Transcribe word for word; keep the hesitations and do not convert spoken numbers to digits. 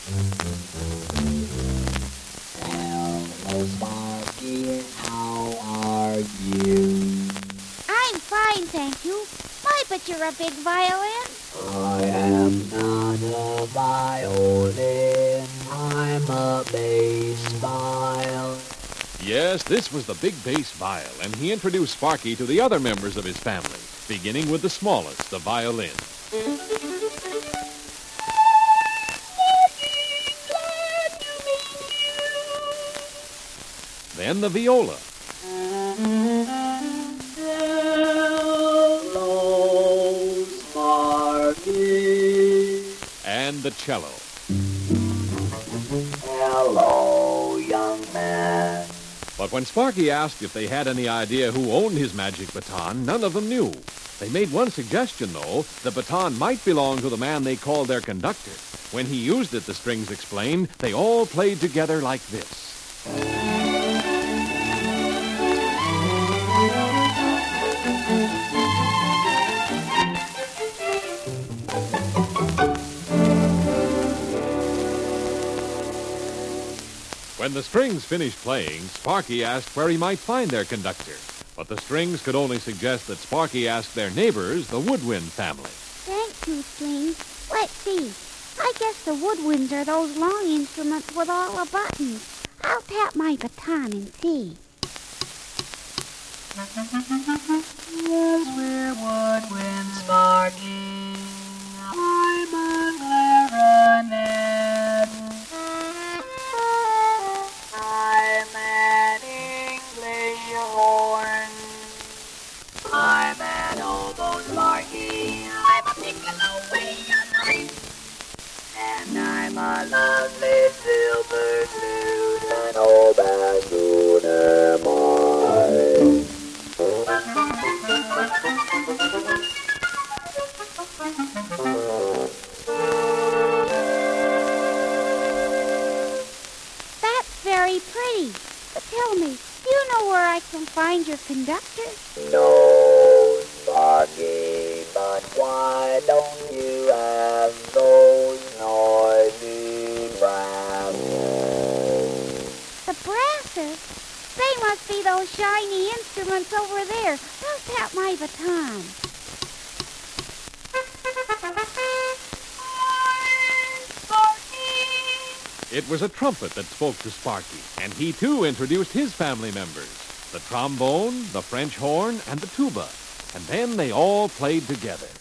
Hello, Sparky. How are you? I'm fine, thank you. My, but you're a big violin. I am not a violin. I'm a bass violin. Yes, this was the big bass viol, and he introduced Sparky to the other members of his family, beginning with the smallest, the violin. Then the viola. Hello, Sparky. And the cello. Hello, young man. But when Sparky asked if they had any idea who owned his magic baton, none of them knew. They made one suggestion, though. The baton might belong to the man they called their conductor. When he used it, the strings explained, they all played together like this. When the strings finished playing, Sparky asked where he might find their conductor. But the strings could only suggest that Sparky asked their neighbors, the woodwind family. Thank you, Strings. Let's see. I guess the woodwinds are those long instruments with all the buttons. I'll tap my baton and see. Yes, we're woodwind, Sparky. I'm a clarinet. I'm an English horn. I'm an oboe, Sparky. I'm a piccolo violin. And I'm a lovely silver flute. An old bassoon am That's very pretty. But tell me, do you know where I can find your conductor? No, Sparky, but why don't you have those noisy brasses? The brasses? They must be those shiny instruments over there. I'll tap my baton. It was a trumpet that spoke to Sparky, and he too introduced his family members, the trombone, the French horn, and the tuba. And then they all played together.